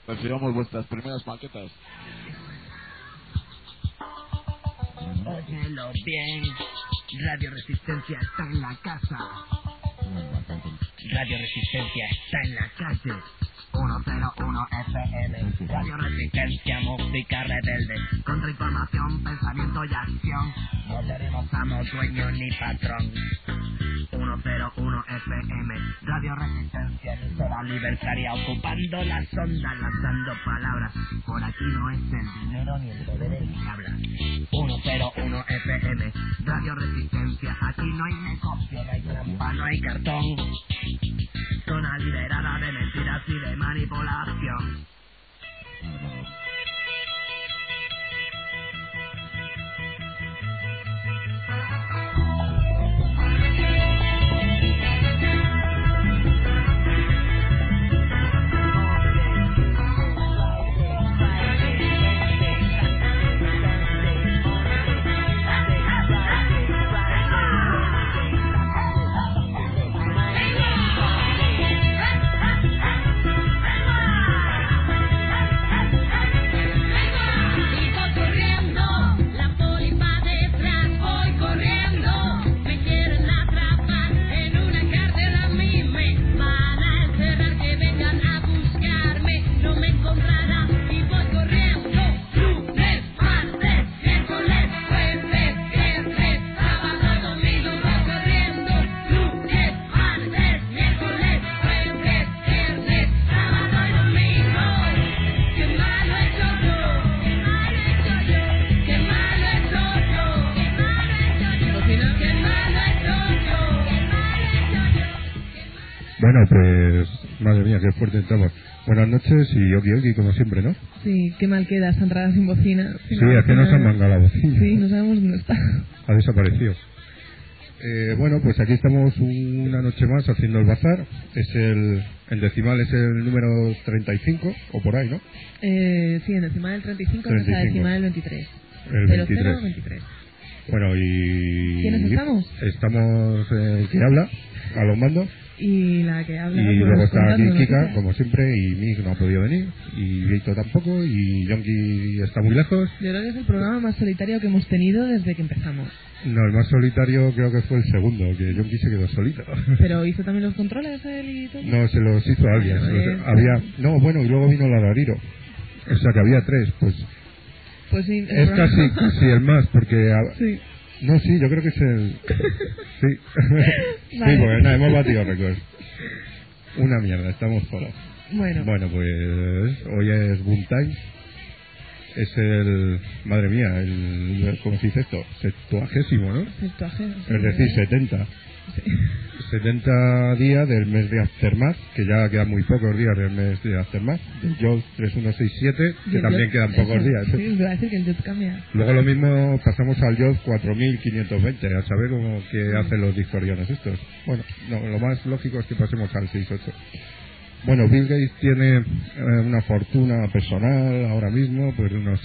Recibamos vuestras primeras maquetas. Óyelo bien, Radio Resistencia está en la casa. Radio Resistencia está en la calle. 101 FM, Radio Resistencia, música rebelde, contrainformación, pensamiento y acción. No tenemos amo, dueño ni patrón. 101 FM, Radio Resistencia, emisora libertaria, ocupando las ondas, lanzando palabras. Por aquí no es el dinero ni el poder el que habla. 101 FM, Radio Resistencia, aquí no hay negocio, no hay trampa, no hay cartón. Zona liberada de mentiras y de manipulación. Bueno, pues, madre mía, qué fuerte estamos. Buenas noches y oki como siempre, ¿no? Sí, qué mal queda esta entrada sin bocina. Sí, es que nos han mangado la bocina. Sí, no sabemos dónde está. Ha desaparecido. Bueno, pues aquí estamos una noche más haciendo el bazar. Es el decimal es el número 35, o por ahí, ¿no? Sí, el decimal del 35, es la decimal del 23. El 23. 23. Bueno, y... ¿Quiénes estamos? Estamos el que habla, a los mandos. Y la que habla... Y luego está aquí Kika, noticias. como siempre, y Mick no ha podido venir, y Vito tampoco, y Yonki está muy lejos. Yo creo que es el programa más solitario que hemos tenido desde que empezamos. No, el más solitario creo que fue el segundo, que Yonki se quedó solito. ¿Pero hizo también los controles él y todo? No, se los hizo alguien. No, bueno, y luego vino la Dariro. O sea que había tres, pues sí, es casi el más, porque... Sí. No, sí, yo creo que es el... Sí. Vale. Sí, porque nada, hemos batido récords. Una mierda, estamos solos. Bueno, pues hoy es Boom Time. Es el... Madre mía, ¿cómo se dice esto? 70º, ¿no? 70. Es decir, 70. Sí. 70 días del mes de Aftermath, que ya quedan muy pocos días del mes de Aftermath. Del Jolt 3167, que también quedan pocos días. Sí, me va a decir que el Jolt cambia. Luego lo mismo pasamos al Jolt 4520, a saber cómo que hacen los discordiones estos. Bueno, no, lo más lógico es que pasemos al 68. Bueno, Bill Gates tiene una fortuna personal ahora mismo, pues de unos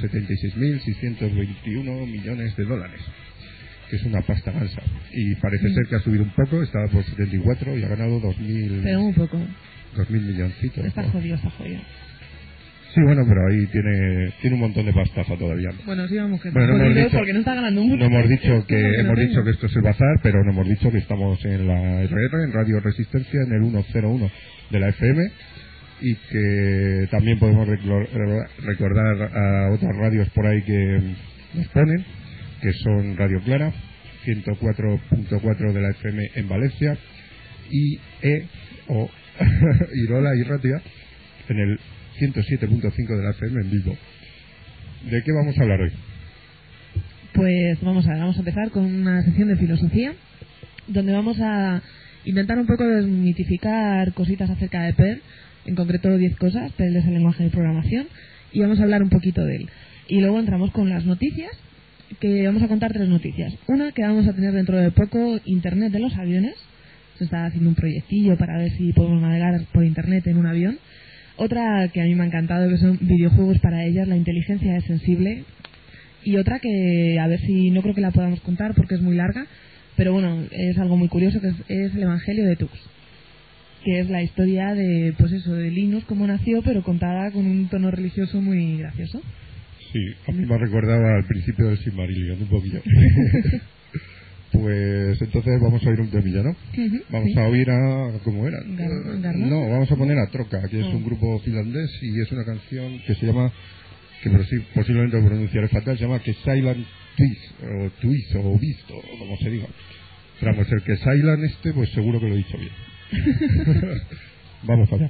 76.621 millones de dólares, que es una pasta gansa. Y parece ser que ha subido un poco, estaba por 74 y ha ganado 2.000... Pero un poco. 2.000 milloncitos. Está ¿no? jodido, está jodido. Sí, bueno, pero ahí tiene un montón de pastaza todavía. Bueno, sí, vamos, que bueno, está no jodido dicho, porque no está ganando mucho. No hemos dicho que no dicho que esto es el bazar, pero no hemos dicho que estamos en la RR, en Radio Resistencia, en el 101 de la FM, y que también podemos recordar a otras radios por ahí que nos ponen, que son Radio Clara, 104.4 de la FM en Valencia, y Irola y Ratia en el 107.5 de la FM en Bilbo. ¿De qué vamos a hablar hoy? Pues vamos a empezar con una sección de filosofía, donde vamos a intentar un poco desmitificar cositas acerca de Perl, en concreto 10 cosas. Perl es el lenguaje de programación, y vamos a hablar un poquito de él. Y luego entramos con las noticias, que vamos a contar 3 noticias. Una, que vamos a tener dentro de poco internet de los aviones. Se está haciendo un proyectillo para ver si podemos navegar por internet en un avión. Otra que a mí me ha encantado, que son videojuegos para ellas, la inteligencia es sensible. Y otra que a ver si no creo que la podamos contar porque es muy larga, pero bueno, es algo muy curioso, que es el Evangelio de Tux. que es la historia de, pues eso, de Linus, cómo nació, pero contada con un tono religioso muy gracioso. Sí, a mí me recordaba al principio del Silmarillion un poquillo. Pues entonces vamos a oír un temilla, ¿no? Vamos sí. a oír a... ¿cómo era? No, vamos a poner a Troca, que es un grupo finlandés y es una canción que se llama, que posiblemente lo pronunciaré fatal, se llama que Silent Twist o Visto, o como se diga. Pero vamos, el que Silent pues seguro que lo he dicho bien. Vamos allá.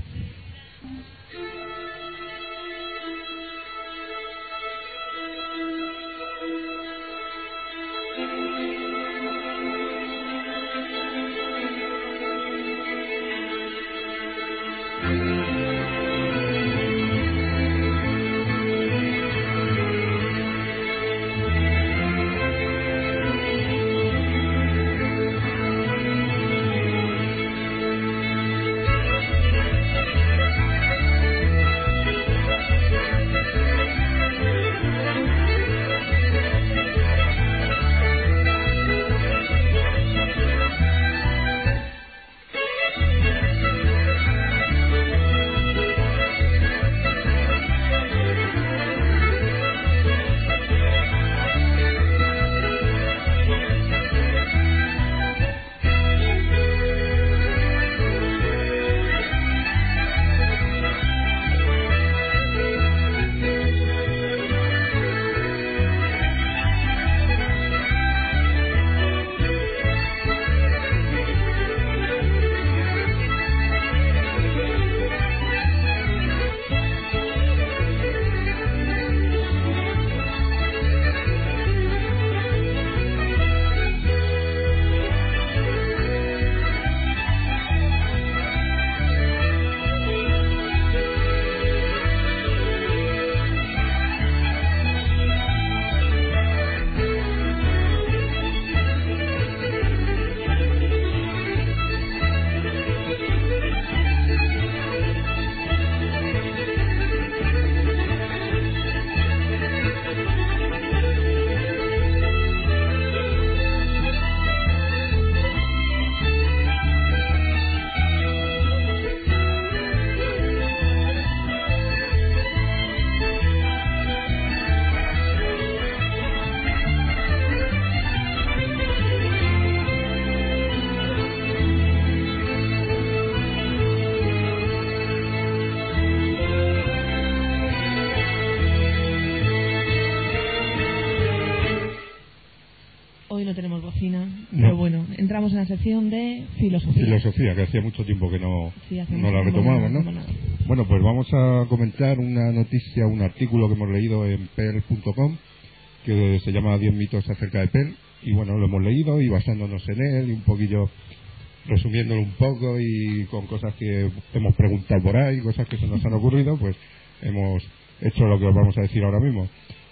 Pero bueno, entramos en la sección de filosofía. Filosofía, que hacía mucho tiempo que no la mucho retomamos, ¿no? nada. Bueno, pues vamos a comentar una noticia, un artículo que hemos leído en perl.com que se llama 10 mitos acerca de Perl. Y bueno, lo hemos leído y basándonos en él y un poquillo resumiéndolo un poco y con cosas que hemos preguntado por ahí, cosas que se nos han ocurrido, pues hemos hecho lo que os vamos a decir ahora mismo.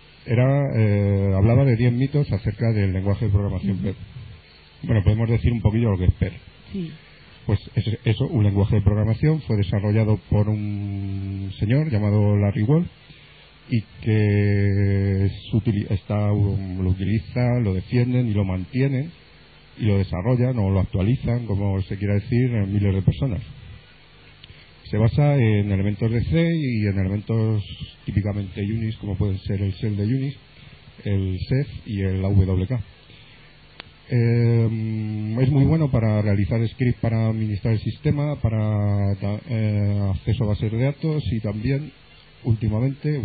Hablaba de 10 mitos acerca del lenguaje de programación Perl. Bueno, podemos decir un poquillo lo que es Perl. Sí. Pues eso, un lenguaje de programación, fue desarrollado por un señor llamado Larry Wall y que lo utiliza, lo defienden y lo mantienen y lo desarrollan o lo actualizan, como se quiera decir, en miles de personas. Se basa en elementos de C y en elementos típicamente Unix, como pueden ser el shell de Unix, el Ceph y el AWK. Es muy bueno para realizar scripts para administrar el sistema, para acceso a bases de datos y también últimamente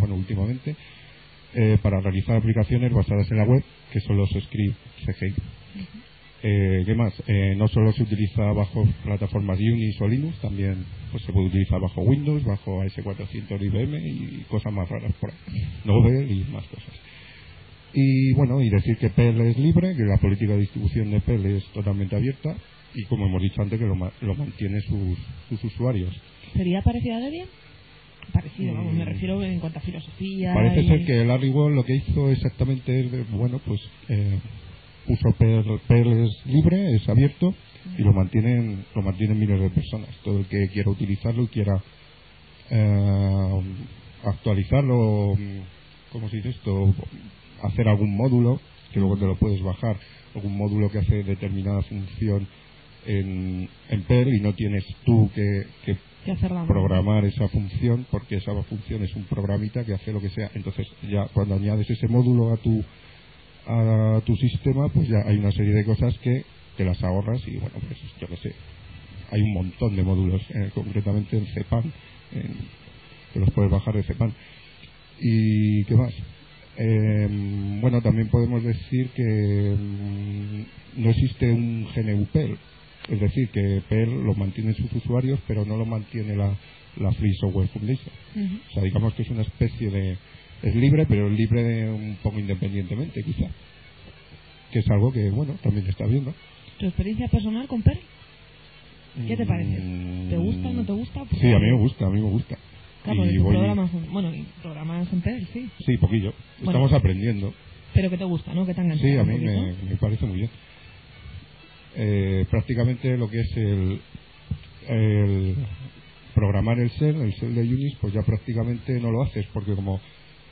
para realizar aplicaciones basadas en la web, que son los scripts CGI. ¿Qué más? No solo se utiliza bajo plataformas Unix o Linux, también pues se puede utilizar bajo Windows, bajo AS400 IBM y cosas más raras por ahí, Novell y más cosas. Y bueno, y decir que Perl es libre, que la política de distribución de Perl es totalmente abierta y como hemos dicho antes que lo mantiene sus usuarios. ¿Sería parecido a Debian? Parecido, vamos, me refiero en cuanto a filosofía. Parece ser que Larry Wall lo que hizo exactamente es, puso Perl es libre, es abierto y lo mantienen miles de personas. Todo el que quiera utilizarlo y quiera actualizarlo, ¿cómo se dice esto? Hacer algún módulo que luego te lo puedes bajar, algún módulo que hace determinada función en Perl y no tienes tú que programar esa función, porque esa función es un programita que hace lo que sea. Entonces ya cuando añades ese módulo a tu sistema, pues ya hay una serie de cosas que te las ahorras y bueno, pues yo qué sé, hay un montón de módulos, concretamente en Cpan, que los puedes bajar de Cpan. ¿Y qué más? Bueno, también podemos decir que no existe un GNU Perl, es decir, que Perl lo mantienen sus usuarios, pero no lo mantiene la Free Software Foundation. O sea, digamos que es una especie de... es libre, pero es libre un poco independientemente, quizá. Que es algo que, bueno, también está bien, ¿no? ¿Tu experiencia personal con Perl? ¿Qué te parece? ¿Te gusta o no te gusta? Sí, a mí me gusta. Claro, y programas en Perl, sí. Sí, poquillo. Estamos aprendiendo. Pero que te gusta, ¿no? Que te engancha. Sí, a mí me parece muy bien. Prácticamente lo que es el programar el shell de Unix, pues ya prácticamente no lo haces, porque como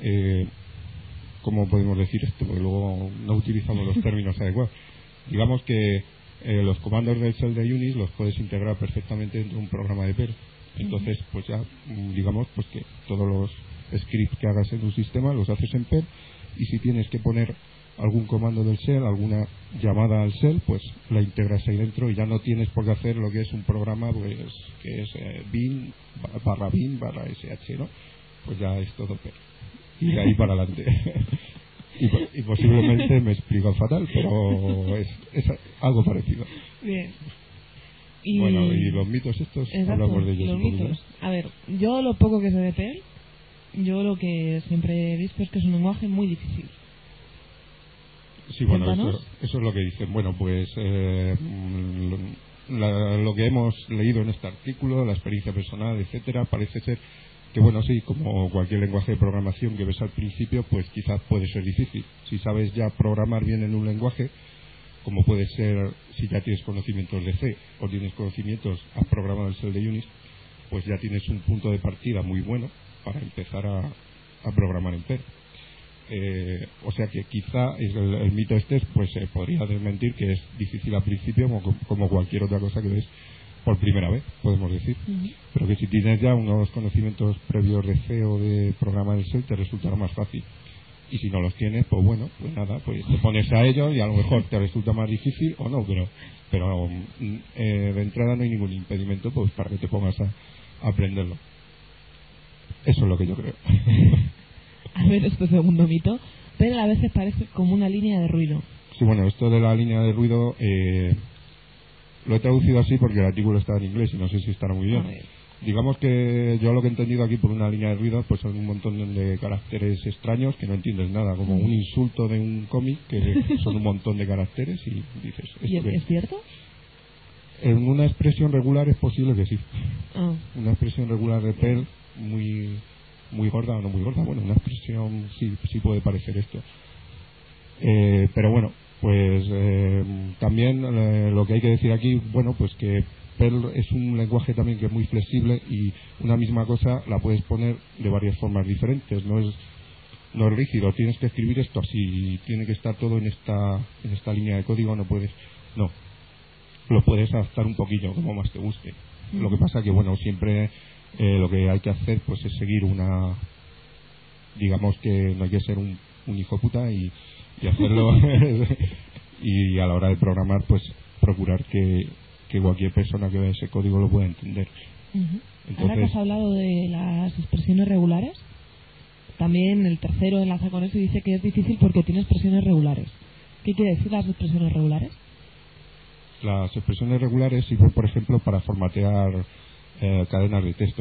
¿cómo podemos decir esto? Porque luego no utilizamos los términos adecuados. Digamos que los comandos del shell de Unix los puedes integrar perfectamente dentro de un programa de Perl. Entonces, pues ya, digamos, pues que todos los scripts que hagas en un sistema los haces en Perl, y si tienes que poner algún comando del shell, alguna llamada al shell, pues la integras ahí dentro y ya no tienes por qué hacer lo que es un programa, pues que es bin barra sh, ¿no? Pues ya es todo Perl. Y de ahí para adelante. y posiblemente me explico fatal, pero es algo parecido. Bien. Bueno, y los mitos estos, exacto, hablamos de ellos los un poquito. mitos. A ver, yo lo poco que sé de Perl, yo lo que siempre he visto es que es un lenguaje muy difícil. Sí, bueno, eso es lo que dicen. Bueno, pues lo que hemos leído en este artículo, la experiencia personal, etcétera, parece ser que, bueno, sí, como cualquier lenguaje de programación que ves al principio, pues quizás puede ser difícil. Si sabes ya programar bien en un lenguaje, como puede ser si ya tienes conocimientos de C o tienes conocimientos, has programado el shell de Unix, pues ya tienes un punto de partida muy bueno para empezar a programar en Perl. O sea que quizá el mito este pues podría desmentir que es difícil al principio, como cualquier otra cosa que ves por primera vez, podemos decir. Pero que si tienes ya unos conocimientos previos de C o de programar el shell, te resultará más fácil. Y si no los tienes, pues bueno, pues nada, pues te pones a ello y a lo mejor te resulta más difícil o no, pero de entrada no hay ningún impedimento pues para que te pongas a aprenderlo. Eso es lo que yo creo. A ver, este segundo mito, pero a veces parece como una línea de ruido. Sí, bueno, esto de la línea de ruido lo he traducido así porque el artículo está en inglés y no sé si estará muy bien. Digamos que yo lo que he entendido aquí por una línea de ruido pues son un montón de caracteres extraños que no entiendes nada, como un insulto de un cómic que son un montón de caracteres y dices... ¿Y es cierto? En una expresión regular es posible que sí. Una expresión regular de Perl muy gorda o no muy gorda, bueno, una expresión sí puede parecer esto. Pero bueno, pues también lo que hay que decir aquí, bueno, pues que Perl es un lenguaje también que es muy flexible y una misma cosa la puedes poner de varias formas diferentes, no es rígido, tienes que escribir esto así, tiene que estar todo en esta línea de código, no, lo puedes adaptar un poquillo como más te guste. Lo que pasa que, bueno, siempre lo que hay que hacer pues es seguir digamos que no hay que ser un hijo puta y hacerlo y a la hora de programar pues procurar que cualquier persona que vea ese código lo pueda entender. Entonces, ahora que has hablado de las expresiones regulares, también el tercero enlaza con eso y dice que es difícil porque tiene expresiones regulares. ¿Qué quiere decir las expresiones regulares? Las expresiones regulares sirven, por ejemplo, para formatear cadenas de texto.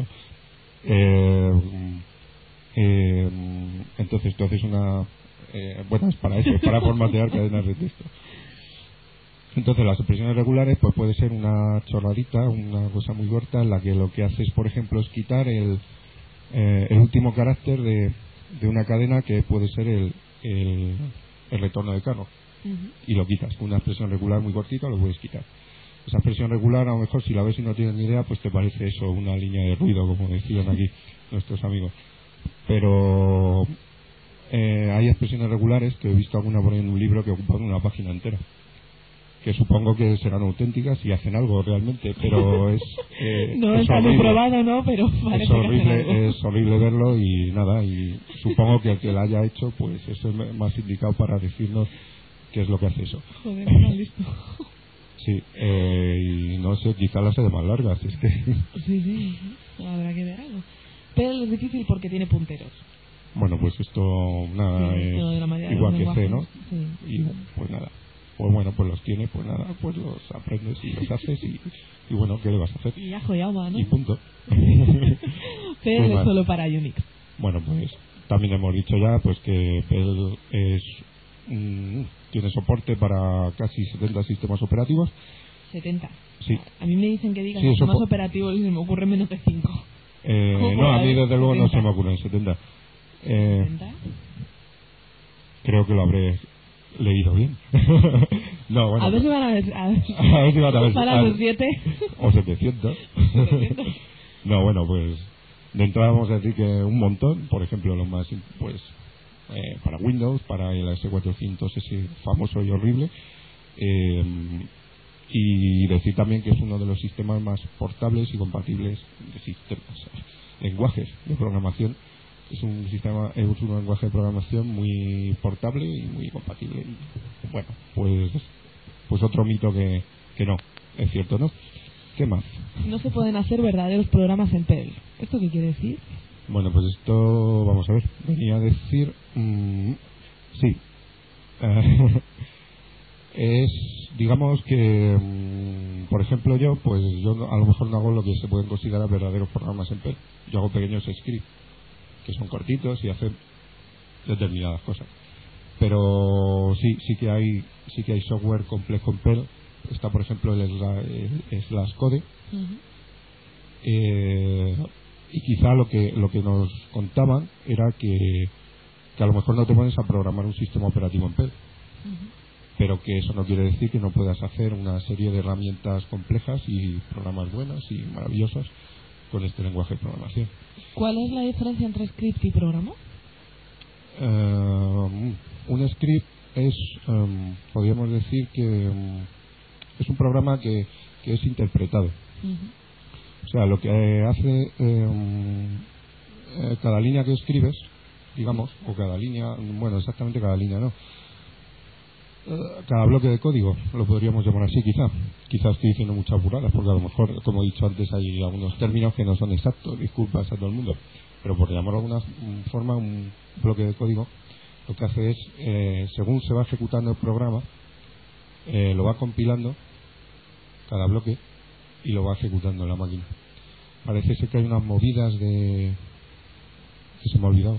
Entonces tú haces bueno, es para eso, es para formatear cadenas de texto. Entonces las expresiones regulares pues puede ser una chorradita, una cosa muy corta en la que lo que haces, por ejemplo, es quitar el último carácter de una cadena que puede ser el retorno de carro. Y lo quitas. Una expresión regular muy cortita lo puedes quitar. Esa expresión regular, a lo mejor si la ves y no tienes ni idea, pues te parece eso, una línea de ruido, como decían aquí nuestros amigos. Pero hay expresiones regulares que he visto alguna por ahí en un libro que ocupan una página entera. que supongo que serán auténticas y hacen algo realmente, pero es no es está muy probado, ¿no? Pero parece es que hacen algo. horrible verlo y nada, y supongo que el que la haya hecho, pues eso es más indicado para decirnos qué es lo que hace eso. Joder, no listo. Sí, y no sé, quizá las hace más largas, es que... Sí, habrá que ver algo. Pero es difícil porque tiene punteros. Bueno, pues esto nada, Sí, esto de la mayoría de igual los que C, ¿no? lenguajes, sí. Y pues nada, pues bueno, pues los tiene, pues nada, pues los aprendes y los haces y bueno, ¿qué le vas a hacer? Y ajo y agua, ¿no? Y punto. Pero Pues es solo para Unix. bueno, pues también hemos dicho ya pues que Perl es tiene soporte para casi 70 sistemas operativos. 70. Sí. A mí me dicen que digan Sí, eso sistemas operativos y se me ocurre menos de 5. No, a mí desde luego no se me ocurren 70. ¿70? Creo que lo habré leído bien. No, bueno. A ver si van a ver. A ver si van a ver. Van a ver 7. O 700. No, bueno, pues de entrada vamos a decir que un montón, por ejemplo, lo más, pues, para Windows, para el AS400 ese famoso y horrible, y decir también que es uno de los sistemas más portables y compatibles de sistemas, lenguajes de programación. Es un lenguaje de programación muy portable y muy compatible. Y, bueno, pues otro mito que no, es cierto, ¿no? ¿Qué más? No se pueden hacer verdaderos programas en Perl. ¿Esto qué quiere decir? Bueno, pues esto, vamos a ver, venía a decir, sí, es, digamos que, por ejemplo yo a lo mejor no hago lo que se pueden considerar verdaderos programas en Perl. Yo hago pequeños scripts, que son cortitos y hacen determinadas cosas. Pero sí que hay software complejo en Perl. Está, por ejemplo, el Slash Code. Y quizá lo que nos contaban era que a lo mejor no te pones a programar un sistema operativo en Perl, pero que eso no quiere decir que no puedas hacer una serie de herramientas complejas y programas buenos y maravillosos con este lenguaje de programación. ¿Cuál es la diferencia entre script y programa? Un script es, podríamos decir que es un programa que es interpretado. O sea, lo que hace cada línea que escribes, digamos, o cada línea, bueno, exactamente cada línea, ¿no? Cada bloque de código, lo podríamos llamar así, quizás estoy diciendo muchas burradas, porque a lo mejor, como he dicho antes, hay algunos términos que no son exactos, disculpas a todo el mundo, pero por llamarlo de alguna forma, un bloque de código lo que hace es, según se va ejecutando el programa, lo va compilando cada bloque y lo va ejecutando en la máquina. Parece ser que hay unas movidas que se me ha olvidado.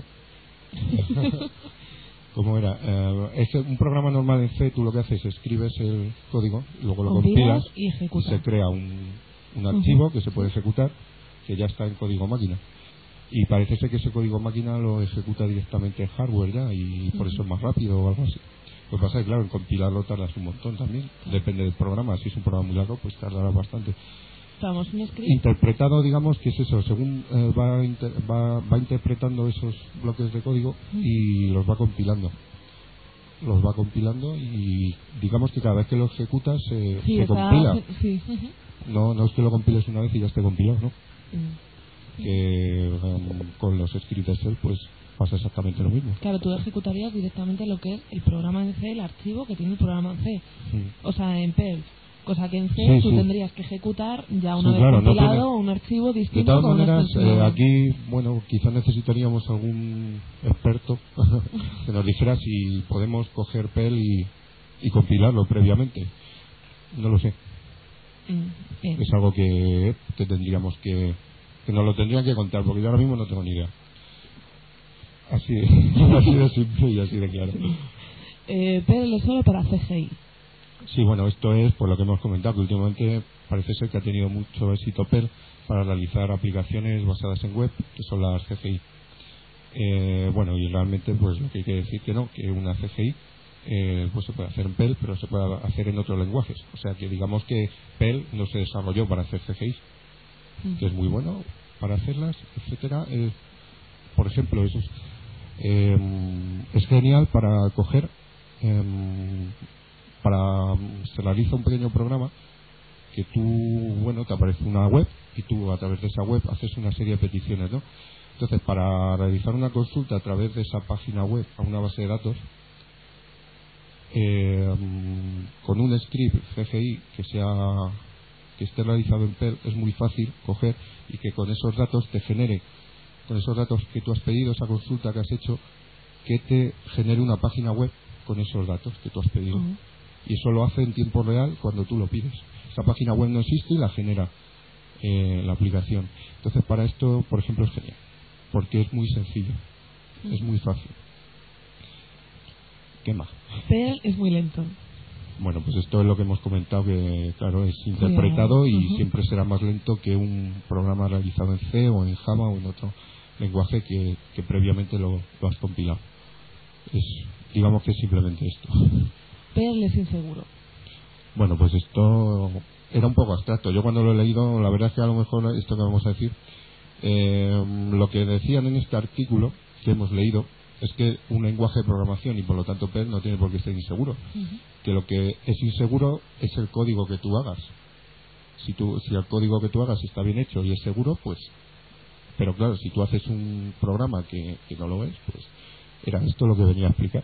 ¿Cómo era? Un programa normal en C, tú lo que haces es escribes el código, luego lo compilas y se crea un archivo que se puede ejecutar, que ya está en código máquina. Y parece ser que ese código máquina lo ejecuta directamente en hardware ya, y por eso es más rápido o algo así. Lo que pasa es que, claro, en compilarlo tardas un montón también. Depende del programa. Si es un programa muy largo, pues tardará bastante. Estamos en script. Interpretado, digamos, que es eso. Según va interpretando esos bloques de código y los va compilando. Los va compilando y digamos que cada vez que lo ejecutas se compila. Sí. No es que lo compiles una vez y ya esté compilado, ¿no? Que con los scripts de Shell pues pasa exactamente lo mismo. Claro, tú ejecutarías directamente lo que es el programa en C, el archivo que tiene el programa en C. O sea, en Perl. Cosa que en C tú tendrías que ejecutar ya una vez compilado un archivo distinto. De todas maneras, aquí, bueno, quizás necesitaríamos algún experto que nos dijera si podemos coger Perl y compilarlo previamente. No lo sé. Es algo que tendríamos que nos lo tendrían que contar, porque yo ahora mismo no tengo ni idea. Así de simple y así de claro. Perl es solo para CGI. Sí, bueno, esto es por lo que hemos comentado, que últimamente parece ser que ha tenido mucho éxito Perl para realizar aplicaciones basadas en web, que son las CGI. Bueno, y realmente pues lo que hay que decir que no, que una CGI pues se puede hacer en Perl, pero se puede hacer en otros lenguajes. O sea que digamos que Perl no se desarrolló para hacer CGI, que es muy bueno para hacerlas, etcétera. Por ejemplo, eso es genial para coger se realiza un pequeño programa que tú, bueno, te aparece una web y tú a través de esa web haces una serie de peticiones, ¿no? Entonces, para realizar una consulta a través de esa página web a una base de datos, con un script CGI que esté realizado en Perl, es muy fácil coger y que con esos datos te genere, con esos datos que tú has pedido, esa consulta que has hecho, que te genere una página web con esos datos que tú has pedido. Y eso lo hace en tiempo real cuando tú lo pides. Esa página web no existe y la genera la aplicación. Entonces, para esto, por ejemplo, es genial, porque es muy sencillo, es muy fácil. ¿Qué más? Perl es muy lento. Bueno, pues esto es lo que hemos comentado, que claro, es interpretado y siempre será más lento que un programa realizado en C o en Java o en otro lenguaje que previamente lo has compilado. Digamos que es simplemente esto. Perl es inseguro. Bueno, pues esto era un poco abstracto. Yo cuando lo he leído, la verdad es que a lo mejor esto que vamos a decir, lo que decían en este artículo que hemos leído es que un lenguaje de programación y por lo tanto Perl no tiene por qué ser inseguro. Que lo que es inseguro es el código que tú hagas. Si el código que tú hagas está bien hecho y es seguro, pues... Pero claro, si tú haces un programa que no lo es, pues era esto lo que venía a explicar.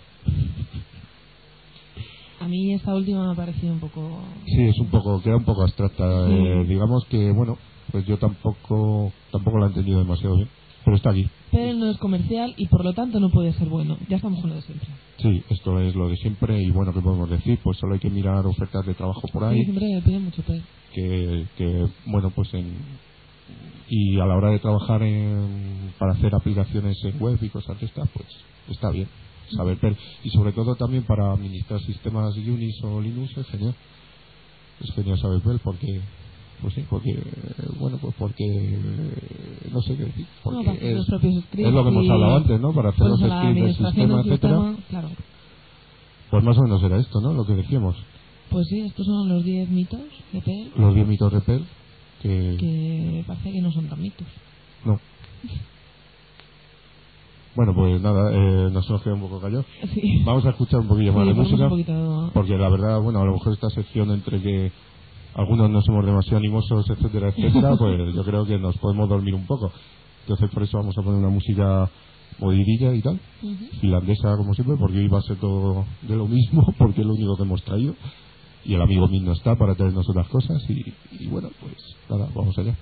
A mí esta última me ha parecido un poco... Sí, queda un poco abstracta. Digamos que, bueno, pues yo tampoco la he entendido demasiado bien, pero está aquí. Perl no es comercial y por lo tanto no puede ser bueno. Ya estamos con lo de siempre. Sí, esto es lo de siempre y bueno, ¿qué podemos decir? Pues solo hay que mirar ofertas de trabajo por ahí. Sí, siempre me piden mucho Perl. Que bueno, pues y a la hora de trabajar para hacer aplicaciones en web y cosas de estas, pues está bien saber Perl. Y sobre todo también para administrar sistemas Unix o Linux es genial. Es genial saber Perl porque... Pues sí, porque no sé qué decir, porque los propios scripts es lo que hemos hablado antes, ¿no? Para hacer los scripts del sistema, etcétera. Claro. Pues más o menos era esto, ¿no? Lo que decíamos. Pues sí, estos son los 10 mitos de Perl. Los 10 mitos de Perl que parece que no son tan mitos. No. Bueno, pues nada, nos queda un poco callados. Sí. Vamos a escuchar un poquillo más de música, poquito... porque la verdad, bueno, a lo mejor esta sección entre que algunos no somos demasiado animosos, etcétera, etcétera, pues yo creo que nos podemos dormir un poco. Entonces por eso vamos a poner una música movidilla y tal, finlandesa como siempre, porque hoy va a ser todo de lo mismo, porque es lo único que hemos traído. Y el amigo Min no está para traernos otras cosas y bueno, pues nada, vamos allá.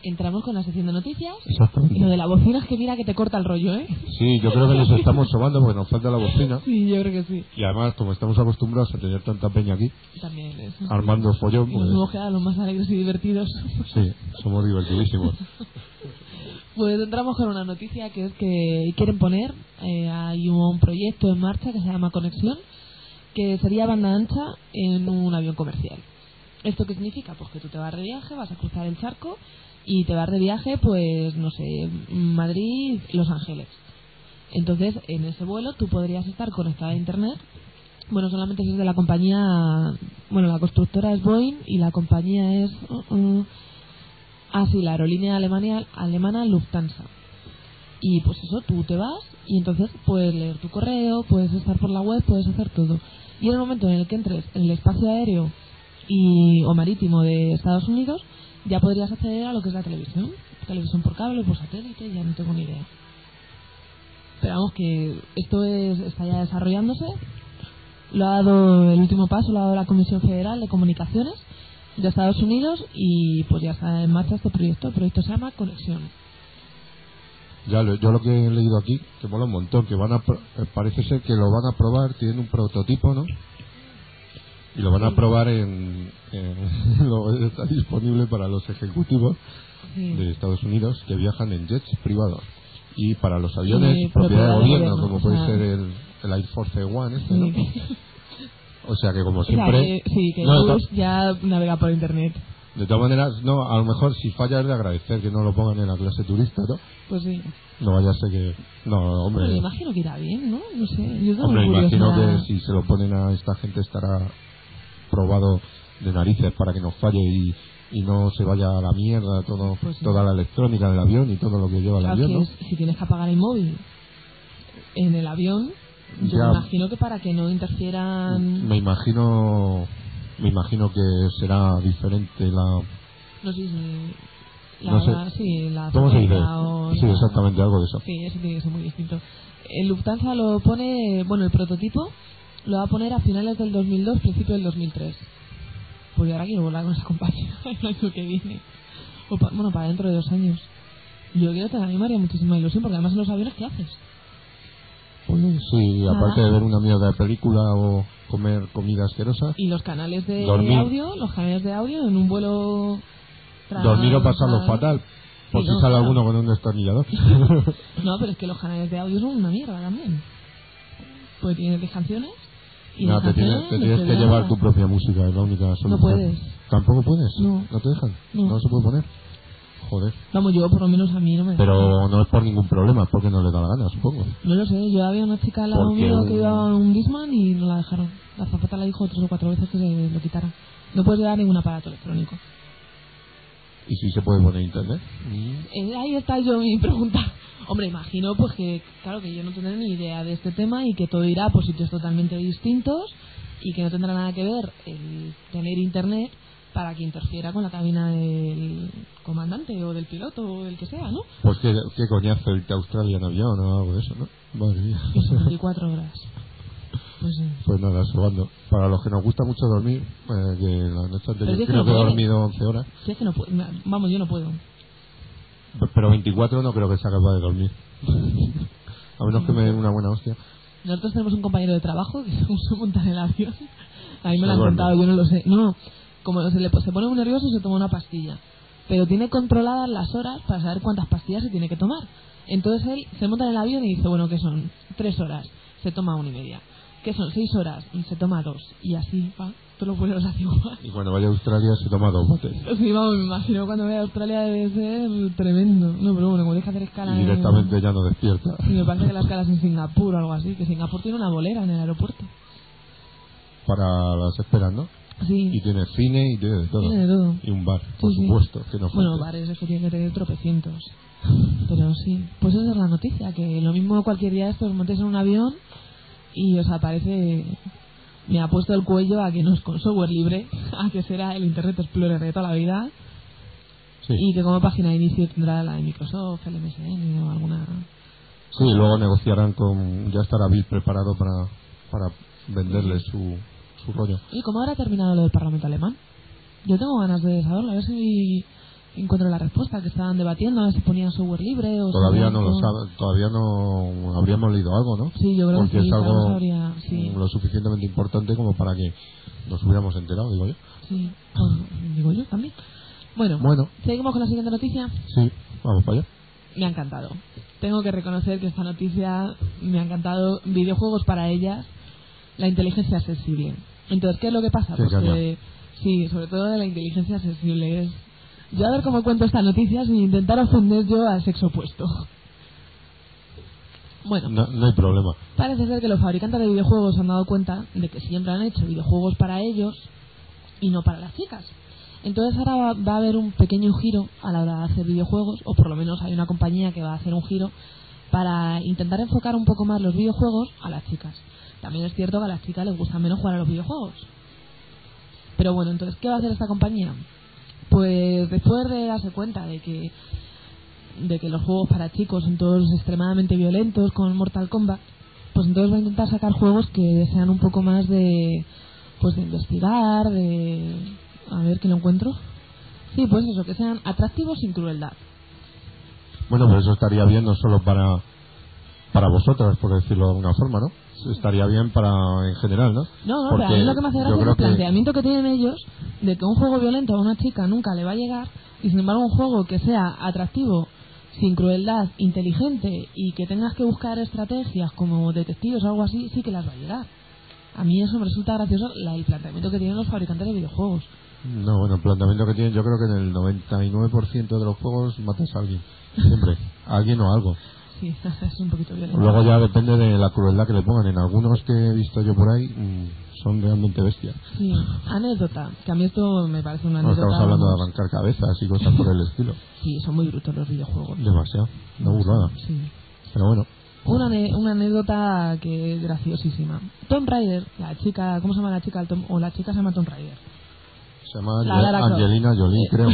entramos con la sección de noticias. Exactamente. Y lo de la bocina es que mira que te corta el rollo, ¿eh? Sí, yo creo que nos estamos sobando porque nos falta la bocina. Sí, yo creo que sí. Y además, como estamos acostumbrados a tener tanta peña aquí, También es. armando follón, Y nos hemos quedado los más alegres y divertidos. sí, somos divertidísimos. Pues entramos con una noticia que es que quieren poner, hay un proyecto en marcha que se llama Conexión, que sería banda ancha en un avión comercial. ¿Esto qué significa? Pues que tú te vas de viaje, vas a cruzar el charco y te vas de viaje, pues, no sé, Madrid, Los Ángeles. Entonces, en ese vuelo tú podrías estar conectada a Internet. Bueno, solamente si es de la compañía, bueno, la constructora es Boeing y la compañía es... sí, la aerolínea alemana Lufthansa. Y pues eso, tú te vas y entonces puedes leer tu correo, puedes estar por la web, puedes hacer todo. Y en el momento en el que entres en el espacio aéreo o marítimo de Estados Unidos, ya podrías acceder a lo que es la televisión por cable, por satélite, ya no tengo ni idea. Pero vamos, que esto está ya desarrollándose. Lo ha dado el último paso, lo ha dado la Comisión Federal de Comunicaciones de Estados Unidos y pues ya está en marcha este proyecto. El proyecto se llama Conexión. Yo lo que he leído aquí, que mola un montón, que parece ser que lo van a probar, tienen un prototipo, ¿no? Y lo van a probar está disponible para los ejecutivos de Estados Unidos que viajan en jets privados. Y para los aviones propiedad de gobierno, como puede ser el Air Force One, ¿no? O sea que como siempre... que Bush ya navega por internet. De todas maneras, no, a lo mejor si falla es de agradecer que no lo pongan en la clase turista, ¿no? Pues sí. No vaya a ser que... No, hombre... Pero me imagino que irá bien, ¿no? No sé. Yo hombre, imagino que si se lo ponen a esta gente estará probado de narices para que no falle y no se vaya a la mierda toda la electrónica del avión y todo lo que lleva el avión, ¿no? Si tienes que apagar el móvil en el avión, yo me imagino que para que no interfieran... Me imagino que será diferente la... No sé si... la ¿Cómo se dice? Sí, la... exactamente, algo de eso. Sí, eso tiene que ser muy distinto. El Lufthansa lo pone... Bueno, el prototipo lo va a poner a finales del 2002, principio del 2003. Pues ahora quiero volar con esa compañía el año que viene. Para dentro de 2 años. Yo quiero tener, a mí me haría muchísima ilusión, porque además en los aviones, ¿qué haces? Sí, aparte de ver una mierda de película o comer comida asquerosa. Y los canales de audio en un vuelo... Dormir o pasarlo fatal, por si sale alguno con un destornillador. No, pero es que los canales de audio son una mierda también. Pues tienes 10 canciones y no, te tienes que llevar tu propia música, es la única solución. No puedes. ¿Tampoco puedes? No. ¿No te dejan? No. ¿No se puede poner? Joder. Vamos, yo por lo menos a mí no me... Pero no es por ningún problema, es porque no le da la gana, supongo. No lo sé, yo había una chica al lado mío que iba a un Discman y no la dejaron. La azafata le dijo 3 o 4 veces que se lo quitara. No puedes llevar ningún aparato electrónico. ¿Y si se puede poner internet? Ahí está mi pregunta. Hombre, imagino pues que, claro, que yo no tendré ni idea de este tema y que todo irá por sitios totalmente distintos y que no tendrá nada que ver el tener internet para que interfiera con la cabina del comandante o del piloto o del que sea, ¿no? Pues qué coñazo irte a Australia en avión o algo de eso, ¿no? Madre mía. 24 horas. Pues sí. Pues nada, sobando. Para los que nos gusta mucho dormir, que la noche anterior creo que he dormido 11 horas. Si es que no puedo. Vamos, yo no puedo. Pero 24 no creo que sea capaz de dormir. A menos que me den una buena hostia. Nosotros tenemos un compañero de trabajo que se monta en el avión. A mí me lo han contado, yo no lo sé. No, como se pone muy nervioso se toma una pastilla. Pero tiene controladas las horas para saber cuántas pastillas se tiene que tomar. Entonces él se monta en el avión y dice, bueno, ¿qué son? 3 horas. Se toma 1,5. ¿Qué son? 6 horas. Y se toma 2. Y así, va. Todos los vuelos así igual. Y cuando vaya a Australia se toma 2 botes. Sí, vamos, me imagino cuando vaya a Australia debe ser tremendo. No, pero bueno, como deja hacer escala... Y directamente ya no despierta. Sí, me parece que la escala es en Singapur o algo así. Que Singapur tiene una bolera en el aeropuerto. Para las esperas, ¿no? Sí. Y tiene cine y tiene de todo. Tiene de todo. Y un bar, por supuesto. Que no bueno, bares es que tiene que tener tropecientos. Pero sí. Pues esa es la noticia. Que lo mismo cualquier día estos montéis en un avión y os aparece... Me ha puesto el cuello a que no es con software libre, a que será el Internet Explorer de toda la vida. Sí. Y que como página de inicio tendrá la de Microsoft, el MSN o alguna... Sí, luego negociarán con... Ya estará Bill preparado para venderle su rollo. ¿Y cómo habrá terminado lo del Parlamento alemán? Yo tengo ganas de saberlo, a ver si encuentro la respuesta, que estaban debatiendo a ver si ponían software libre o Todavía si no lo con- sabe, todavía no habríamos leído algo, ¿no? Sí, yo creo Porque que sí, es algo Carlos habría... Sí, lo suficientemente importante como para que nos hubiéramos enterado, digo yo. sí. Bueno, digo yo también. Bueno, seguimos con la siguiente noticia. Sí, vamos para allá. Me ha encantado. Tengo que reconocer que esta noticia me ha encantado. Videojuegos para ellas, la inteligencia accesible. Entonces, ¿qué es lo que pasa? Sí, Pues caña. que, sí, sobre todo de la inteligencia accesible. Yo a ver cómo cuento esta noticia sin intentar ofender yo al sexo opuesto. Bueno, No hay problema. parece ser que los fabricantes de videojuegos se han dado cuenta de que siempre han hecho videojuegos para ellos y no para las chicas. Entonces ahora va a haber un pequeño giro a la hora de hacer videojuegos, o por lo menos hay una compañía que va a hacer un giro para intentar enfocar un poco más los videojuegos a las chicas. También es cierto que a las chicas les gusta menos jugar a los videojuegos. Pero bueno, entonces, ¿qué va a hacer esta compañía? Pues después de darse cuenta de que los juegos para chicos son todos extremadamente violentos con Mortal Kombat, pues entonces va a intentar sacar juegos que sean un poco más de investigar, a ver que lo encuentro. Sí, pues eso, que sean atractivos sin crueldad. Bueno, pero eso estaría bien no solo para vosotras, por decirlo de alguna forma, ¿no? Estaría bien para en general, ¿no? No, Porque pero a mí lo que me hace yo gracia es creo el que planteamiento que tienen ellos de que un juego violento a una chica nunca le va a llegar, y sin embargo un juego que sea atractivo, sin crueldad, inteligente y que tengas que buscar estrategias como detectives o algo así, sí que las va a llegar. A mí eso me resulta gracioso, el planteamiento que tienen los fabricantes de videojuegos. No, bueno, el planteamiento que tienen, yo creo que en el 99% de los juegos matas a alguien. Siempre. A alguien o algo. Sí, es un poquito violento. Luego ya depende de la crueldad que le pongan. En algunos que he visto yo por ahí son realmente bestias. Sí, anécdota, que a mí esto me parece una No anécdota. estamos hablando de vamos. arrancar cabezas y cosas por el estilo. Sí, son muy brutos los videojuegos. Demasiado. Una burrada. Sí. Pero bueno. Una anécdota que es graciosísima. Tomb Raider, la chica, ¿cómo se llama la chica? O la chica se llama Tomb Raider. Se llama La Lara Croft. Angelina Jolie, creo.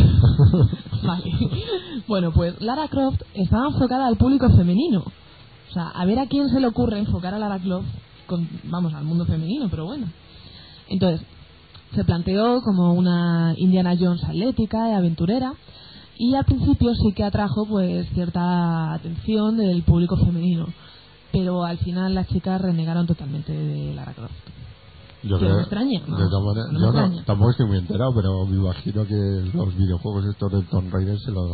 Vale. Bueno, pues Lara Croft estaba enfocada al público femenino. O sea, a ver a quién se le ocurre enfocar a Lara Croft al mundo femenino, pero bueno. Entonces, se planteó como una Indiana Jones atlética y aventurera, y al principio sí que atrajo pues cierta atención del público femenino, pero al final las chicas renegaron totalmente de Lara Croft. Yo Que creo, no me extraña, ¿no? de todas maneras, No me yo extraña. tampoco estoy muy enterado, pero me imagino que los videojuegos estos de Tomb Raider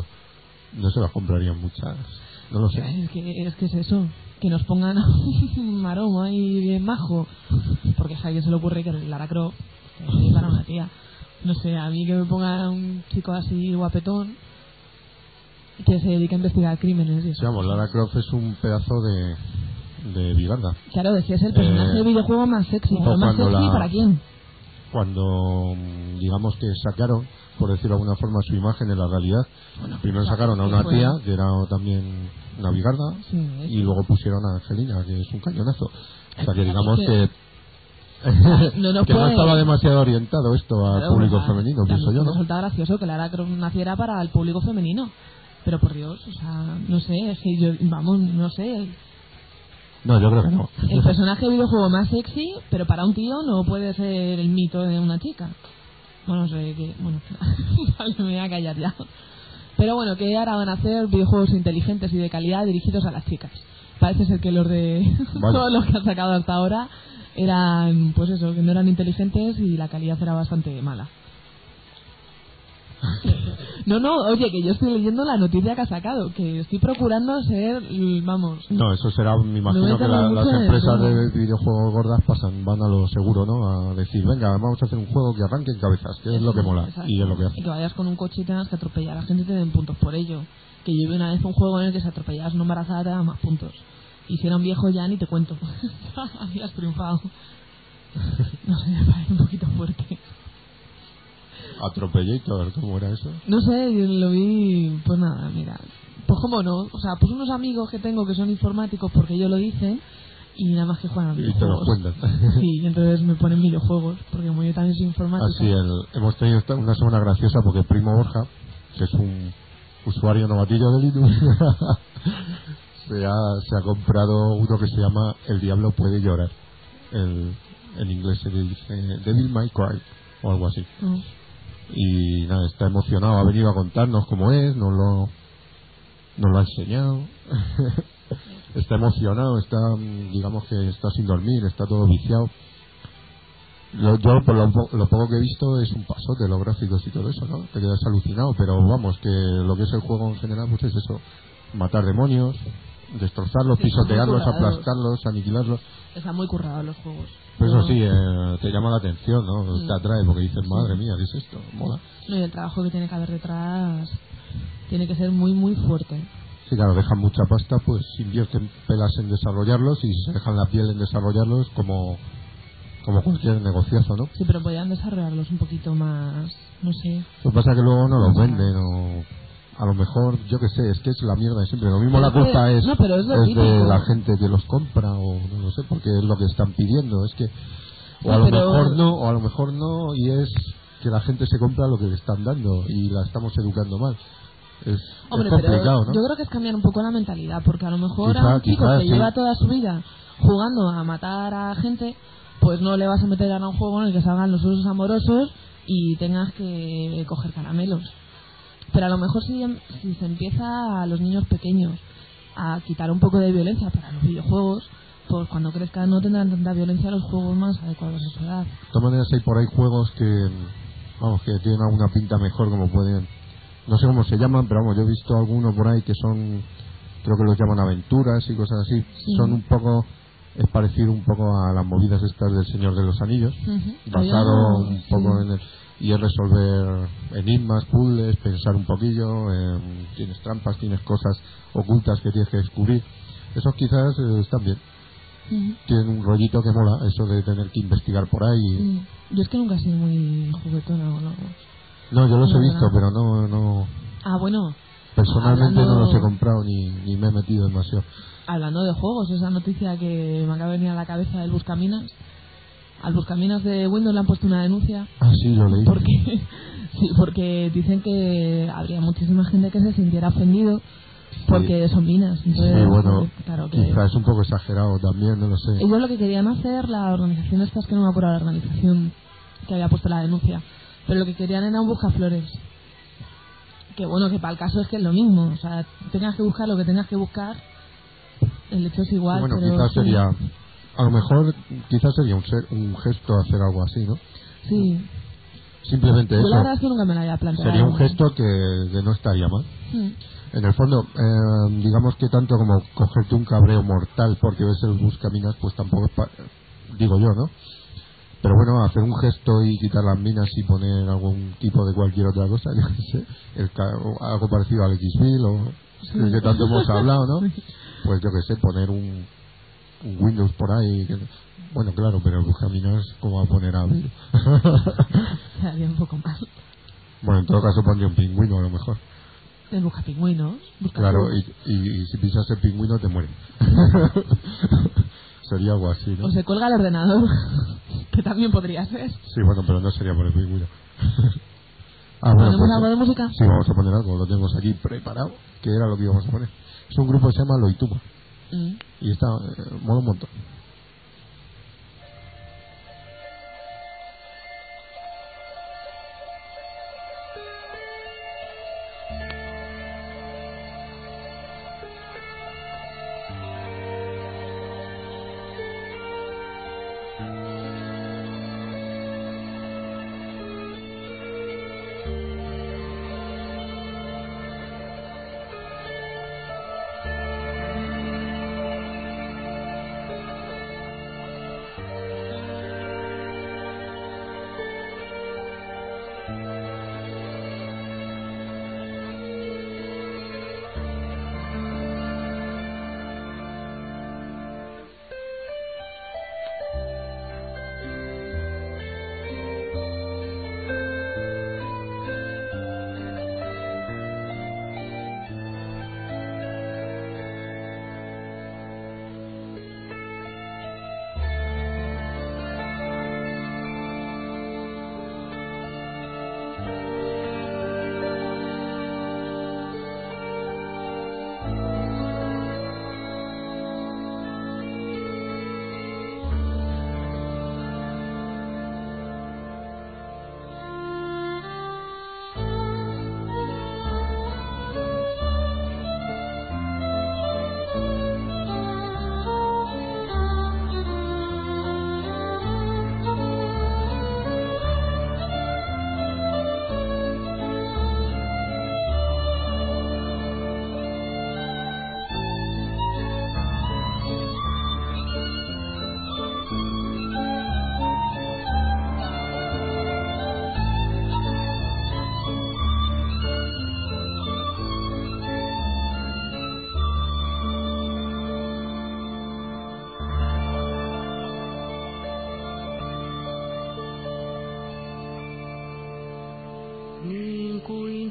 no se los comprarían muchas. No lo sé. Es que es eso, que nos pongan un maromo ahí bien majo, porque a alguien se le ocurre que Lara Croft es para una tía. No sé, a mí que me pongan un chico así guapetón que se dedica a investigar crímenes y eso. Sí, vamos, Lara Croft es un pedazo de bigarda. Claro, es que es el personaje de videojuego más sexy. o ¿Pero más cuando sexy la- para quién? Cuando digamos que sacaron, por decirlo de alguna forma, su imagen en la realidad. Primero sacaron a una tía que era también una bigarda, Sí, y luego pusieron a Angelina, que es un cañonazo. O sea que digamos Es que no nos que no puede- estaba demasiado orientado esto al Claro, público o sea, femenino, pienso también yo, me ¿no? resulta gracioso que Lara Croft naciera para el público femenino. Pero por Dios, o sea, no sé, es que yo, vamos, no sé. No, yo creo que no. El personaje de videojuego más sexy, pero para un tío no puede ser el mito de una chica. Bueno, no sé, que, bueno, vale, me voy a callar ya. Pero bueno, que ahora van a hacer videojuegos inteligentes y de calidad dirigidos a las chicas. Parece ser que los de Vale. todos los que han sacado hasta ahora eran, pues eso, que no eran inteligentes y la calidad era bastante mala. No, oye, que yo estoy leyendo la noticia que ha sacado, que estoy procurando ser, vamos... No, eso será, me imagino No que meterme mucho las en el empresas tema. de videojuegos gordas van a lo seguro, ¿no? A decir, venga, vamos a hacer un juego que arranque en cabezas, que es lo que mola, Exacto. y es lo que hace. Y que vayas con un coche y tengas que atropellar a la gente y te den puntos por ello. Que yo vi una vez un juego en el que si atropellabas a una embarazada te daban más puntos. Y si era un viejo ya ni te cuento. Habías triunfado. No sé, me parece un poquito fuerte. Atropellator, ¿cómo era eso? No sé, yo lo vi, pues nada, mira. Pues cómo no, o sea, pues unos amigos que tengo que son informáticos porque ellos lo dicen y nada más que juegan a Y te lo videojuegos. cuentan. Sí, y entonces me ponen videojuegos, porque como yo también soy informática. Así, hemos tenido una semana graciosa porque el primo Borja, que es un usuario novatillo de Linux, se ha comprado uno que se llama El Diablo Puede Llorar. En inglés se dice Devil May Cry o algo así. No. y nada, está emocionado, ha venido a contarnos cómo es, nos lo ha enseñado. Está emocionado, está, digamos que está sin dormir, está todo viciado. Yo por lo poco que he visto es un pasote los gráficos y todo eso, ¿no? Te quedas alucinado, pero vamos, que lo que es el juego en general pues es eso, matar demonios, destrozarlos, Sí, están muy pisotearlos, currados. aplastarlos, aniquilarlos. Están muy currados los juegos. Pues eso No- sí, te llama la atención, ¿no? Te atrae porque dices, madre mía, ¿qué es esto? Mola. No, y el trabajo que tiene que haber detrás tiene que ser muy, muy fuerte. Sí, claro, dejan mucha pasta, pues invierten pelas en desarrollarlos y se dejan la piel en desarrollarlos como cualquier negociazo, ¿no? Sí, pero podrían desarrollarlos un poquito más, no sé. Lo que pasa es que luego no los venden o a lo mejor, yo qué sé, es que es la mierda de siempre. Lo mismo la Pero es que- culpa es, no, pero es lo de típico. la gente que los compra o no lo sé, porque es lo que están pidiendo. Es que o a Sí, lo pero- mejor no y es que la gente se compra lo que le están dando y la estamos educando mal. Es Hombre, complicado, pero ¿no? yo creo que es cambiar un poco la mentalidad, porque a lo mejor a Quizá, un chico quizá, que sí. lleva toda su vida jugando a matar a gente, pues no le vas a meter a un juego en el que salgan los usos amorosos y tengas que coger caramelos. Pero a lo mejor si se empieza a los niños pequeños a quitar un poco de violencia para los videojuegos, pues cuando crezcan no tendrán tanta violencia los juegos más adecuados a su edad. De todas maneras hay por ahí juegos que, vamos, que tienen alguna pinta mejor como pueden, no sé cómo se llaman, pero vamos, yo he visto algunos por ahí que son, creo que los llaman aventuras y cosas así, Sí. son un poco, es parecido un poco a las movidas estas del Señor de los Anillos, basado un poco en y es resolver enigmas, puzzles, pensar un poquillo, tienes trampas, tienes cosas ocultas que tienes que descubrir. Esos quizás están bien, tienen un rollito que mola, eso de tener que investigar por ahí. Yo es que nunca he sido muy juguetona, ¿no? No, yo los he No, visto, no. pero no Ah, bueno, personalmente Hablando- no los he comprado ni me he metido demasiado. hablando de juegos, esa noticia que me acaba de venir a la cabeza del Buscaminas. Al Buscaminas de Windows le han puesto una denuncia Ah, sí, lo leí. porque sí, porque dicen que habría muchísima gente que se sintiera ofendido porque son minas. Entonces, Sí, bueno, claro que quizás es un poco exagerado también, no lo sé. ellos lo que querían hacer, la organización estas, que no me acuerdo la organización que había puesto la denuncia, pero lo que querían era un buscaflores. Que bueno, que para el caso es que es lo mismo, o sea, tengas que buscar lo que tengas que buscar, el hecho es igual. Bueno, pero quizás sí, sería, a lo mejor, quizás sería un gesto hacer algo así, ¿no? Sí, Simplemente yo la eso. verdad es que nunca me la había planteado. Sería un gesto que no estaría mal. En el fondo, digamos que tanto como cogerte un cabreo mortal porque ves el Buscaminas, pues tampoco es digo yo, ¿no? Pero bueno, hacer un gesto y quitar las minas y poner algún tipo de cualquier otra cosa, yo qué sé, algo parecido al X-Bill o el que tanto hemos hablado, ¿no? Pues yo qué sé, poner un Windows por ahí. Bueno, claro, pero el Buscaminas, ¿cómo va a poner a Bill? Quedaría un poco mal. Bueno, en todo caso pondría un pingüino a lo mejor. El buscapingüinos. Claro, y si pisas el pingüino te muere. Sería algo así, ¿no? O se cuelga el ordenador, que también podría ser. Sí, bueno, pero no sería por el pingüino. Bueno, ¿Ponemos algo de música? Sí, vamos a poner algo, lo tenemos aquí preparado, que era lo que íbamos a poner. Es un grupo que se llama Loituma, y está, mola un montón. niin kuin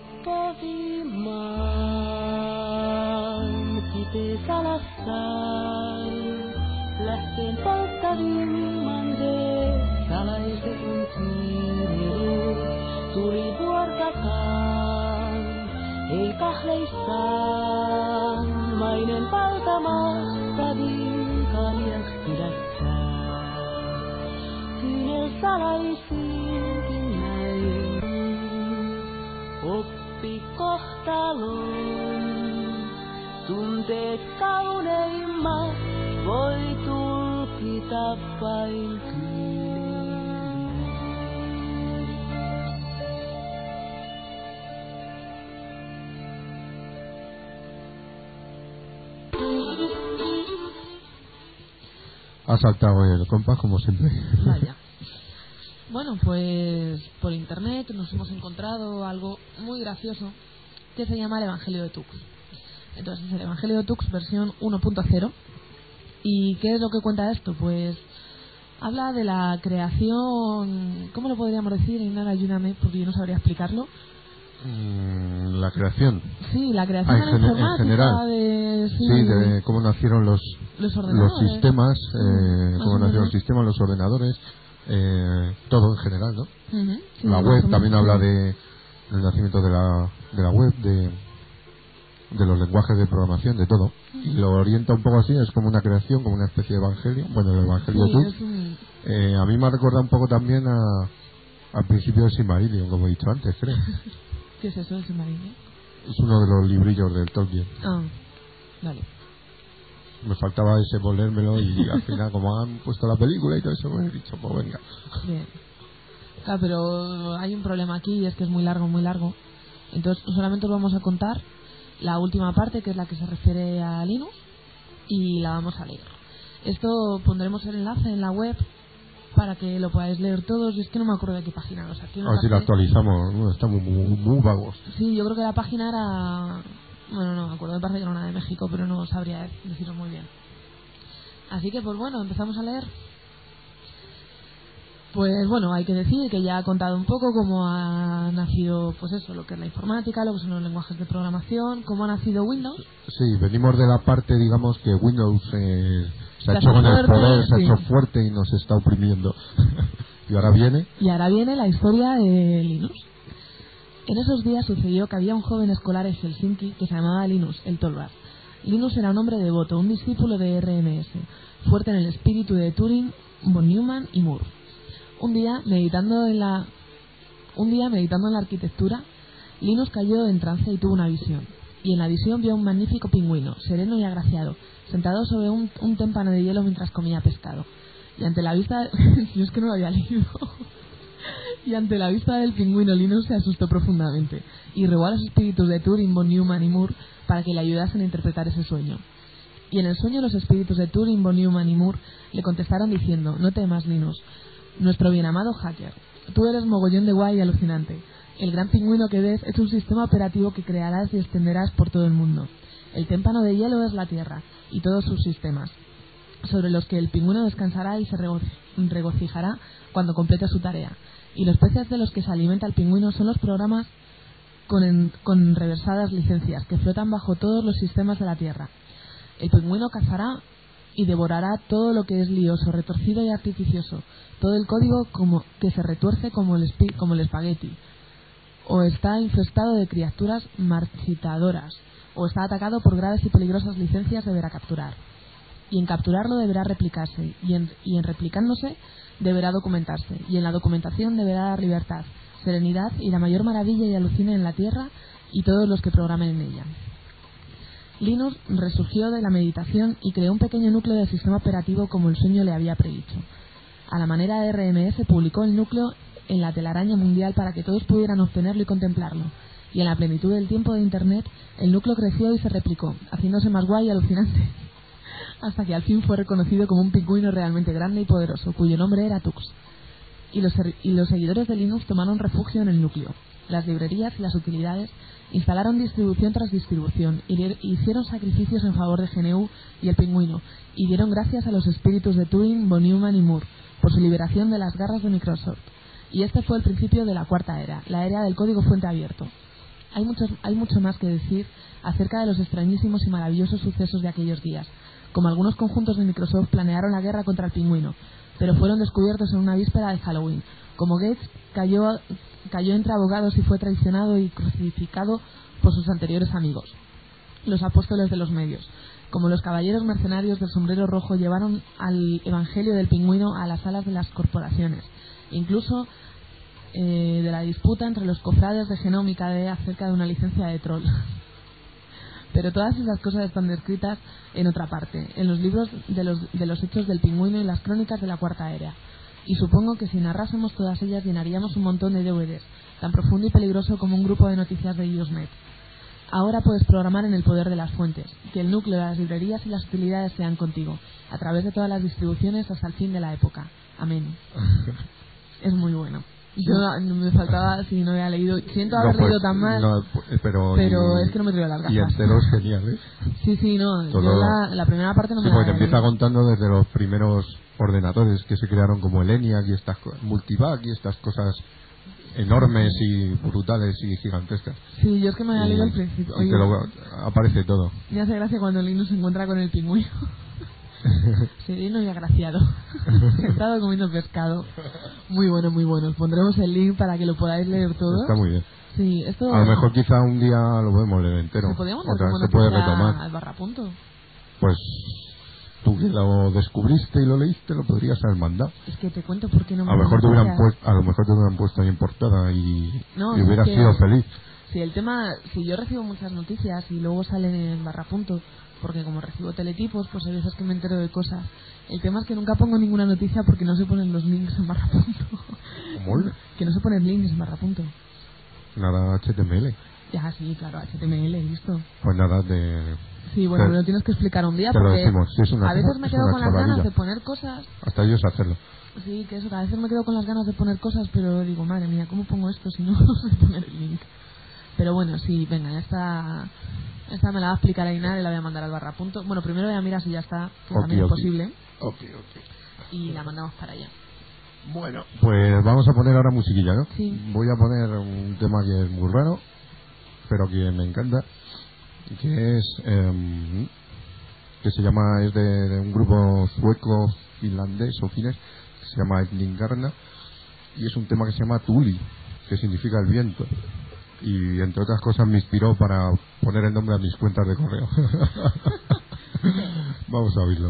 povimaan kipeä salassaan. Lähteen polttavimman salaisetun kiinni, tuli vuortakaan, ei kahleissaan, mainen valtamahtaviin kaljaksi pidättää. Kyynel salaisinkin näin, oppi kohtalon, tunteet kauneimmat voi tulkita vain kyyneliin. Ha saltado el compás como siempre. Vaya. Bueno, pues por internet nos hemos encontrado algo muy gracioso que se llama el Evangelio de Tux. Entonces es el Evangelio de Tux versión 1.0. ¿Y qué es lo que cuenta esto? Pues habla de la creación, ¿cómo lo podríamos decir? Inara, ayúdame, porque yo no sabría explicarlo. La creación. Sí, la creación de la informática, en general. De cómo nacieron los sistemas, cómo nacieron los sistemas, los ordenadores, todo en general, ¿no? Sí, la web también habla del nacimiento de la web, de los lenguajes de programación, de todo. Y lo orienta un poco así, es como una creación, como una especie de evangelio. Bueno, el evangelio de Tux. A mí me ha recordado un poco también al principio de Silmarillion, como he dicho antes, creo. ¿Qué es eso de Silmarillion? Es uno de los librillos del Tolkien. Ah, vale. Me faltaba ese por leérmelo y al final, como han puesto la película y todo eso, me he dicho, pues venga. Bien. Claro, pero hay un problema aquí y es que es muy largo, muy largo. Entonces solamente os vamos a contar la última parte, que es la que se refiere a Linux, y la vamos a leer. Esto pondremos el enlace en la web para que lo podáis leer todos. Y es que no me acuerdo de qué página. O sea, a ver si la actualizamos, estamos muy vagos. Sí, yo creo que la página era... Bueno, no me acuerdo, me parece que era una de México, pero no sabría deciros muy bien. Así que, pues bueno, empezamos a leer. Pues bueno, hay que decir que ya ha contado un poco cómo ha nacido, pues eso, lo que es la informática, lo que son los lenguajes de programación, cómo ha nacido Windows. Sí, venimos de la parte, digamos, que Windows se ha hecho con el poder, se ha hecho fuerte y nos está oprimiendo. Y ahora viene la historia de Linux. En esos días sucedió que había un joven escolar en Helsinki que se llamaba Linus, el Torvald. Linus era un hombre devoto, un discípulo de RMS, fuerte en el espíritu de Turing, von Neumann y Moore. Un día, meditando en la arquitectura, Linus cayó en trance y tuvo una visión. Y en la visión vio un magnífico pingüino, sereno y agraciado, sentado sobre un témpano de hielo mientras comía pescado. Y ante la vista... Yo es que no lo había leído. Y ante la vista del pingüino, Linus se asustó profundamente y rogó a los espíritus de Turing, von Neumann y Moore para que le ayudasen a interpretar ese sueño. Y en el sueño los espíritus de Turing, von Neumann y Moore le contestaron diciendo: no temas, Linus, nuestro bien amado hacker, tú eres mogollón de guay y alucinante. El gran pingüino que ves es un sistema operativo que crearás y extenderás por todo el mundo. El témpano de hielo es la Tierra y todos sus sistemas, sobre los que el pingüino descansará y se regocijará cuando complete su tarea. Y los peces de los que se alimenta el pingüino son los programas con reversadas licencias que flotan bajo todos los sistemas de la Tierra. El pingüino cazará y devorará todo lo que es lioso, retorcido y artificioso, todo el código que se retuerce como el espagueti, o está infestado de criaturas marchitadoras, o está atacado por graves y peligrosas licencias deberá capturar. Y en capturarlo deberá replicarse, y en replicándose deberá documentarse, y en la documentación deberá dar libertad, serenidad y la mayor maravilla y alucine en la Tierra y todos los que programen en ella. Linus resurgió de la meditación y creó un pequeño núcleo del sistema operativo como el sueño le había predicho. A la manera de RMS publicó el núcleo en la telaraña mundial para que todos pudieran obtenerlo y contemplarlo. Y en la plenitud del tiempo de Internet, el núcleo creció y se replicó, haciéndose más guay y alucinante, hasta que al fin fue reconocido como un pingüino realmente grande y poderoso, cuyo nombre era Tux. Y los seguidores de Linux tomaron refugio en el núcleo. Las librerías y las utilidades instalaron distribución tras distribución y hicieron sacrificios en favor de GNU y el pingüino, y dieron gracias a los espíritus de Turing, von Neumann y Moore por su liberación de las garras de Microsoft. Y este fue el principio de la cuarta era, la era del código fuente abierto. Hay mucho más que decir acerca de los extrañísimos y maravillosos sucesos de aquellos días, como algunos conjuntos de Microsoft planearon la guerra contra el pingüino, pero fueron descubiertos en una víspera de Halloween, como Gates cayó entre abogados y fue traicionado y crucificado por sus anteriores amigos, los apóstoles de los medios, como los caballeros mercenarios del sombrero rojo llevaron al evangelio del pingüino a las salas de las corporaciones, incluso de la disputa entre los cofrades de Genómica acerca de una licencia de troll. Pero todas esas cosas están descritas en otra parte, en los libros de los hechos del pingüino y las crónicas de la cuarta era. Y supongo que si narrásemos todas ellas llenaríamos un montón de DVDs, tan profundo y peligroso como un grupo de noticias de Usenet. Ahora puedes programar en el poder de las fuentes, que el núcleo de las librerías y las utilidades sean contigo, a través de todas las distribuciones hasta el fin de la época. Amén. Es muy bueno. Yo no me faltaba, si no había leído, siento haber leído tan mal, pero es que no me traigo las gafas. Y entero es genial, ¿eh? Sí, no, todo, yo la primera parte no me la porque te había empieza leído. contando desde los primeros ordenadores que se crearon como el ENIAC y estas Multivac y estas cosas enormes y brutales y gigantescas. Sí, yo es que me había leído al principio. Y aparece todo. Me hace gracia cuando Linus se encuentra con el pingüino. Sereno y agraciado, sentado comiendo pescado. Muy bueno, muy bueno. Os pondremos el link para que lo podáis leer todo. Está muy bien. Sí, esto a lo mejor quizá un día lo podemos leer entero. Se podría otra vez se puede retomar al barrapunto. Pues tú que lo descubriste y lo leíste lo podrías haber mandado. Es que te cuento por qué no me a lo mejor te hubieran puesto ahí en portada y hubieras sido feliz. Sí, el tema, si yo recibo muchas noticias y luego salen en barrapunto, porque como recibo teletipos, pues hay veces que me entero de cosas. El tema es que nunca pongo ninguna noticia porque no se ponen los links en barrapunto. ¿Cómo? Que no se ponen links en barrapunto. Nada HTML. Ya, sí, claro, HTML, listo. Pues nada de... Sí, bueno, me lo tienes que explicar un día te porque lo decimos. Sí, a veces me quedo con las ganas de poner cosas. Hasta ellos hacerlo. Sí, que eso, a veces me quedo con las ganas de poner cosas, pero digo, madre mía, ¿cómo pongo esto si no sé poner el link? Pero bueno, sí, venga, esta me la va a explicar Ainar y la voy a mandar al barrapunto. Bueno, primero voy a mirar si ya está, que también es posible. Ok. Y la mandamos para allá. Bueno, pues vamos a poner ahora musiquilla, ¿no? Sí. Voy a poner un tema que es muy raro, pero que me encanta, que es que se llama, es de un grupo sueco, finlandés o finés, que se llama Etningarna, y es un tema que se llama Tuli, que significa el viento. Y entre otras cosas me inspiró para poner el nombre a mis cuentas de correo. Vamos a oírlo.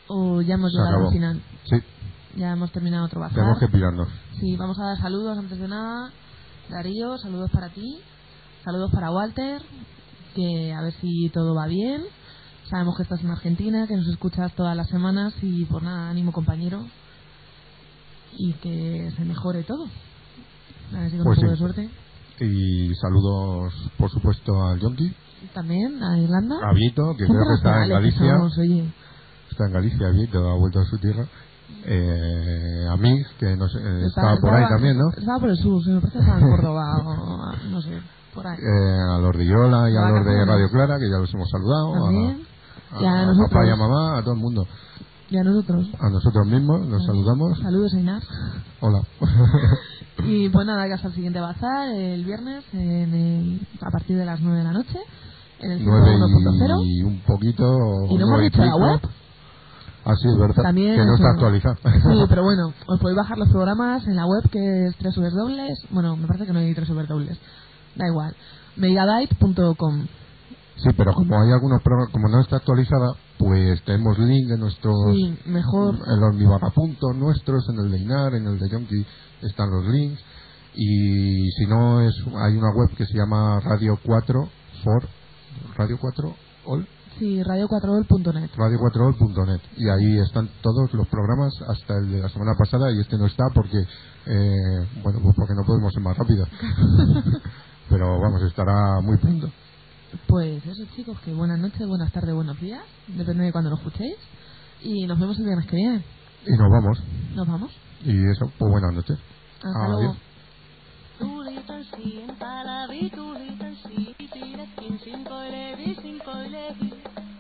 ¿O ya hemos Se llegado acabó. al final? Sí, Ya hemos terminado otro bazar. tenemos que pirarnos. Sí, vamos a dar saludos antes de nada. Darío, saludos para ti. Saludos para Walter. Que a ver si todo va bien. Sabemos que estás en Argentina, que nos escuchas todas las semanas. Y por nada, ánimo compañero. Y que se mejore todo. A ver si con Pues un poco sí. de suerte. Y saludos, por supuesto, al Yonki, También a Irlanda. a Vieto, que Qué creo que está en internacionales que Galicia. somos, oye. Está en Galicia, Vieto, ha vuelto a su tierra. A mí, que no sé, estaba por ahí también, ¿no? Estaba por el sur, se me parece que estaba en Córdoba o no sé, por ahí. A los de Yola y a los de Vacaciones. Radio Clara, que ya los hemos saludado. También. A, Y a a nosotros. papá y a mamá, a todo el mundo. Y a nosotros. A nosotros mismos, nos saludamos. Saludos, Einar. Hola. Y pues nada, que hasta el siguiente bazar, el viernes, a partir de las 9 de la noche, en el 9 101.0. y un poquito. Y no hemos 9 y dicho la pico. web. Ah, sí, es verdad. También que no eso. está actualizada. Sí, pero bueno, os podéis bajar los programas en la web que es www. Bueno, me parece que no hay www. Da igual. Megabyte.com. Sí, pero como hay algunos programas, como no está actualizada, pues tenemos link en nuestros. Sí, mejor. En los mibarrapuntos nuestros, en el de Inar, en el de Yonki, están los links. Y si no, hay una web que se llama Radio 4 Radio 4 All. Sí, radio4ol.net. Radio4ol.net. Y ahí están todos los programas hasta el de la semana pasada, y este no está porque, bueno, pues porque no podemos ser más rápidos. Pero vamos, estará muy pronto. Pues eso, chicos, que buenas noches, buenas tardes, buenos días, depende de cuando lo escuchéis. Y nos vemos el viernes que viene. Y nos vamos. Nos vamos. Y eso, pues buenas noches. Hasta Adiós. luego. Tulitan siihen palavi, tulitan siipiletkin sinkoilevi, sinkoilevi.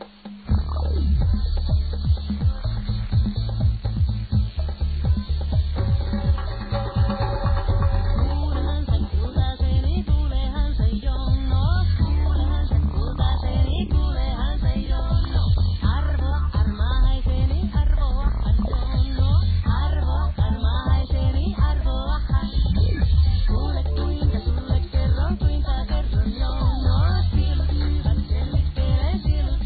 Kuulehan sen kultaseni, kuulehan sen jonno. Kuulehan sen kultaseni, kuulehan sen jonno. Arvoa armahaiseni, arvoahan jonno. Arvoa armahaiseni, arvoahan. Kuule kuinka sulle kerron jonno. Sielu hyvät selvittelee, sielu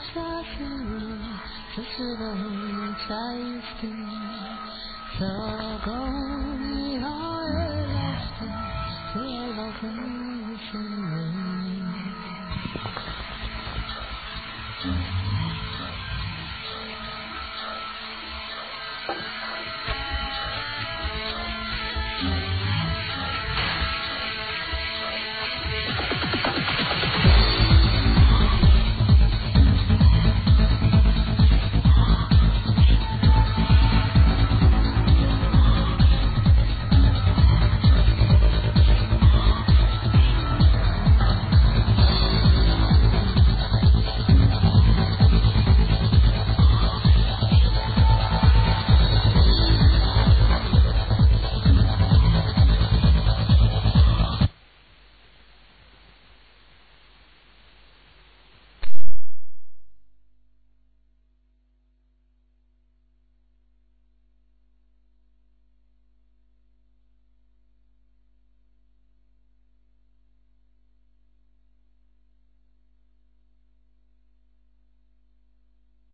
下去这是个在一起走过以后也来生也老可能是你